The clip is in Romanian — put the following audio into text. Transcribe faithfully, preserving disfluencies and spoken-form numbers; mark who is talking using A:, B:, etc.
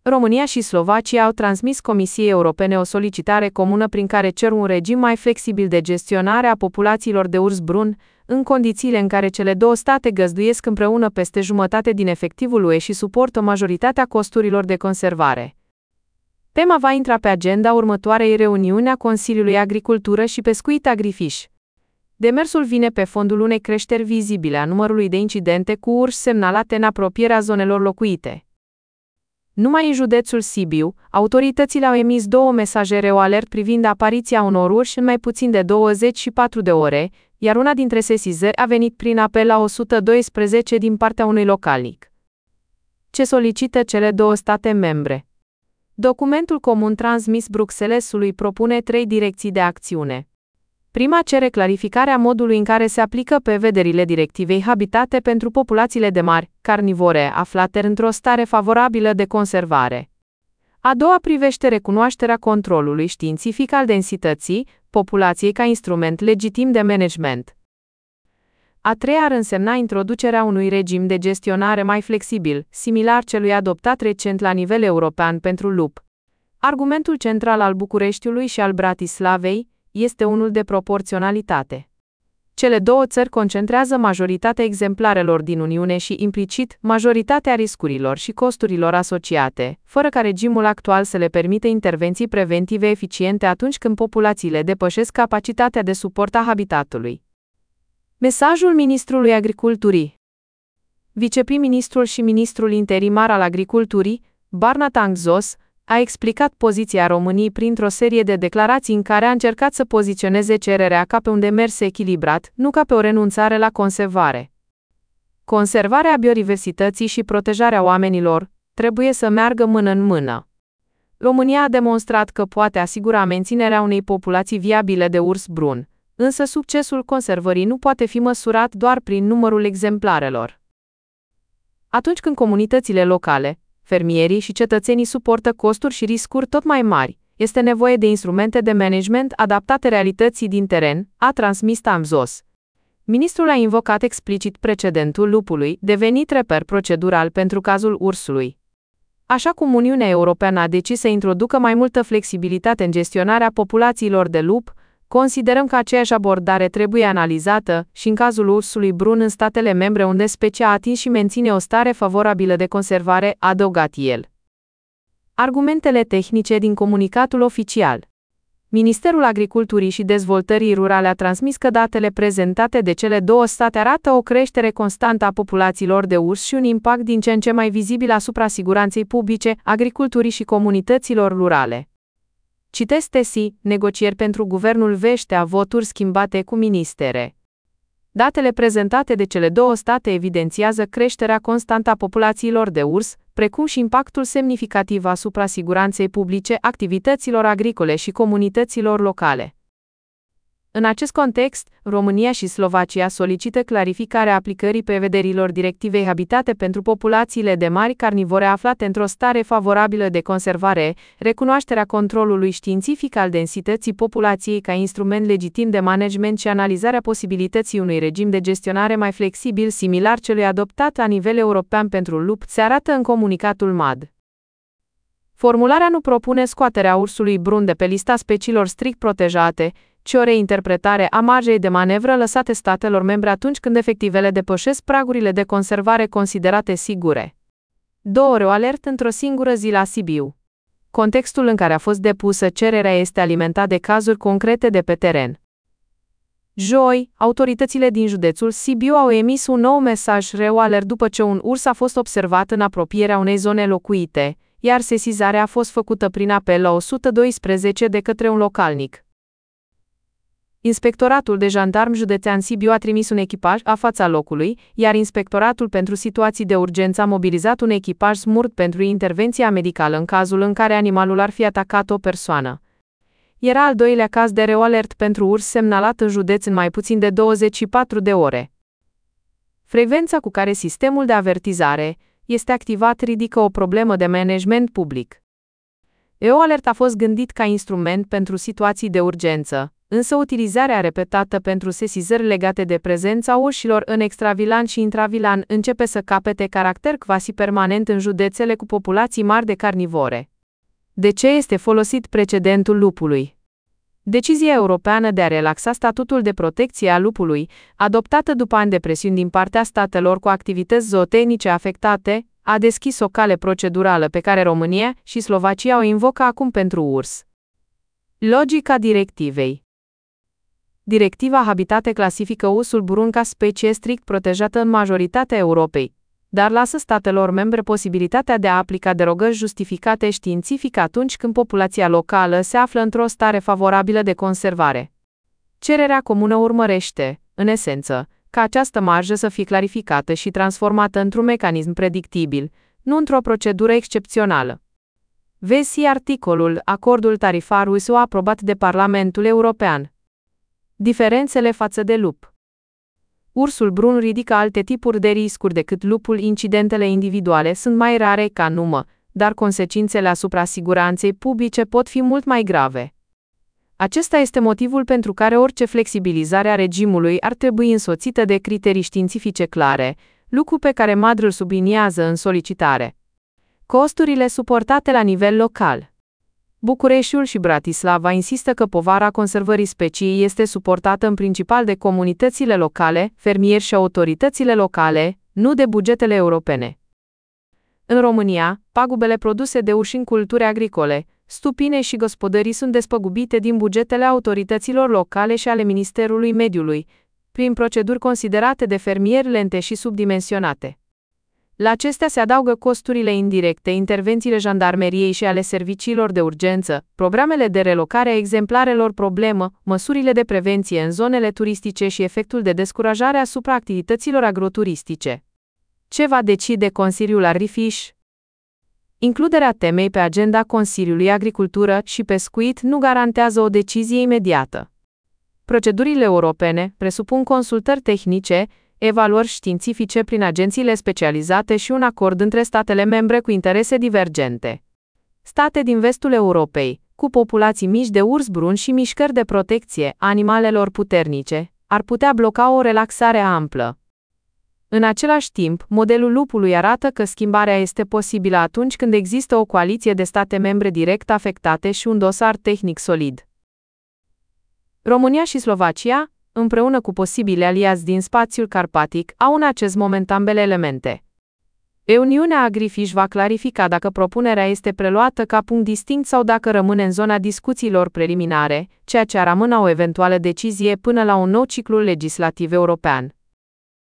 A: România și Slovacia au transmis Comisiei Europene o solicitare comună prin care cer un regim mai flexibil de gestionare a populațiilor de urs brun, în condițiile în care cele două state găzduiesc împreună peste jumătate din efectivul U E și suportă majoritatea costurilor de conservare. Tema va intra pe agenda următoarei reuniuni a Consiliului Agricultură și Pescuit Agrifish. Demersul vine pe fondul unei creșteri vizibile a numărului de incidente cu urși semnalate în apropierea zonelor locuite. Numai în județul Sibiu, autoritățile au emis două mesaje reo-alert privind apariția unor urși în mai puțin de douăzeci și patru de ore, iar una dintre sesizări a venit prin apel la o sută doisprezece din partea unui localnic. Ce solicită cele două state membre? Documentul comun transmis Bruxellesului propune trei direcții de acțiune. Prima cere clarificarea modului în care se aplică prevederile directivei Habitate pentru populațiile de mari, carnivore, aflate într-o stare favorabilă de conservare. A doua privește recunoașterea controlului științific al densității populației ca instrument legitim de management. A treia ar însemna introducerea unui regim de gestionare mai flexibil, similar celui adoptat recent la nivel european pentru lup. Argumentul central al Bucureștiului și al Bratislavei este unul de proporționalitate. Cele două țări concentrează majoritatea exemplarelor din Uniune și, implicit, majoritatea riscurilor și costurilor asociate, fără ca regimul actual să le permită intervenții preventive eficiente atunci când populațiile depășesc capacitatea de suport a habitatului. Mesajul Ministrului Agriculturii. Viceprim-ministrul și ministrul interimar al Agriculturii, Barna Tangzos, a explicat poziția României printr-o serie de declarații în care a încercat să poziționeze cererea ca pe un demers echilibrat, nu ca pe o renunțare la conservare. Conservarea biodiversității și protejarea oamenilor trebuie să meargă mână în mână. România a demonstrat că poate asigura menținerea unei populații viabile de urs brun, însă succesul conservării nu poate fi măsurat doar prin numărul exemplarelor. Atunci când comunitățile locale, fermierii și cetățenii suportă costuri și riscuri tot mai mari, este nevoie de instrumente de management adaptate realității din teren, a transmis Tangzos. Ministrul a invocat explicit precedentul lupului, devenit reper procedural pentru cazul ursului. Așa cum Uniunea Europeană a decis să introducă mai multă flexibilitate în gestionarea populațiilor de lup, considerăm că aceeași abordare trebuie analizată și în cazul ursului brun în statele membre unde specia a atins și menține o stare favorabilă de conservare, a adăugat el. Argumentele tehnice din comunicatul oficial. Ministerul Agriculturii și Dezvoltării Rurale a transmis că datele prezentate de cele două state arată o creștere constantă a populațiilor de urs și un impact din ce în ce mai vizibil asupra siguranței publice, agriculturii și comunităților rurale. Citesc T S I, negocieri pentru guvernul Veștea, voturi schimbate cu ministere. Datele prezentate de cele două state evidențiază creșterea constantă a populațiilor de urs, precum și impactul semnificativ asupra siguranței publice, activităților agricole și comunităților locale. În acest context, România și Slovacia solicită clarificarea aplicării prevederilor directivei Habitate pentru populațiile de mari carnivore aflate într-o stare favorabilă de conservare, recunoașterea controlului științific al densității populației ca instrument legitim de management și analizarea posibilității unui regim de gestionare mai flexibil similar celui adoptat la nivel european pentru lup, se arată în comunicatul M A D. Formularea nu propune scoaterea ursului brun de pe lista speciilor strict protejate, ci o reinterpretare a marjei de manevră lăsate statelor membre atunci când efectivele depășesc pragurile de conservare considerate sigure. Două reo-alert într-o singură zi la Sibiu. Contextul în care a fost depusă cererea este alimentat de cazuri concrete de pe teren. Joi, autoritățile din județul Sibiu au emis un nou mesaj reo-alert după ce un urs a fost observat în apropierea unei zone locuite, iar sesizarea a fost făcută prin apel la o sută doisprezece de către un localnic. Inspectoratul de jandarm județean Sibiu a trimis un echipaj la fața locului, iar Inspectoratul pentru situații de urgență a mobilizat un echipaj smurt pentru intervenția medicală în cazul în care animalul ar fi atacat o persoană. Era al doilea caz de reo-alert pentru urs semnalat în județ în mai puțin de douăzeci și patru de ore. Frecvența cu care sistemul de avertizare este activat ridică o problemă de management public. reo-alert a fost gândit ca instrument pentru situații de urgență, însă utilizarea repetată pentru sesizări legate de prezența urșilor în extravilan și intravilan începe să capete caracter quasi-permanent în județele cu populații mari de carnivore. De ce este folosit precedentul lupului? Decizia europeană de a relaxa statutul de protecție a lupului, adoptată după ani de presiuni din partea statelor cu activități zootehnice afectate, a deschis o cale procedurală pe care România și Slovacia o invocă acum pentru urs. Logica directivei. Directiva Habitate clasifică ursul brun ca specie strict protejată în majoritatea Europei, dar lasă statelor membre posibilitatea de a aplica derogări justificate științific atunci când populația locală se află într-o stare favorabilă de conservare. Cererea comună urmărește, în esență, ca această marjă să fie clarificată și transformată într-un mecanism predictibil, nu într-o procedură excepțională. Vezi articolul Acordul tarifar U S U aprobat de Parlamentul European. Diferențele față de lup. Ursul brun ridică alte tipuri de riscuri decât lupul. Incidentele individuale sunt mai rare ca număr, dar consecințele asupra siguranței publice pot fi mult mai grave. Acesta este motivul pentru care orice flexibilizare a regimului ar trebui însoțită de criterii științifice clare, lucru pe care M A D R îl subliniază în solicitare. Costurile suportate la nivel local. Bucureștiul și Bratislava insistă că povara conservării speciei este suportată în principal de comunitățile locale, fermieri și autoritățile locale, nu de bugetele europene. În România, pagubele produse de urși în culturi agricole, stupine și gospodării sunt despăgubite din bugetele autorităților locale și ale Ministerului Mediului, prin proceduri considerate de fermieri lente și subdimensionate. La acestea se adaugă costurile indirecte, intervențiile jandarmeriei și ale serviciilor de urgență, programele de relocare a exemplarelor problemă, măsurile de prevenție în zonele turistice și efectul de descurajare asupra activităților agroturistice. Ce va decide Consiliul Agrifish? Includerea temei pe agenda Consiliului Agricultură și Pescuit nu garantează o decizie imediată. Procedurile europene presupun consultări tehnice, evaluări științifice prin agențiile specializate și un acord între statele membre cu interese divergente. State din vestul Europei, cu populații mici de urs brun și mișcări de protecție a animalelor puternice, ar putea bloca o relaxare amplă. În același timp, modelul lupului arată că schimbarea este posibilă atunci când există o coaliție de state membre direct afectate și un dosar tehnic solid. România și Slovacia, împreună cu posibili aliați din spațiul carpatic, au în acest moment ambele elemente. Uniunea Agrifish va clarifica dacă propunerea este preluată ca punct distinct sau dacă rămâne în zona discuțiilor preliminare, ceea ce ar amâna o eventuală decizie până la un nou ciclu legislativ european.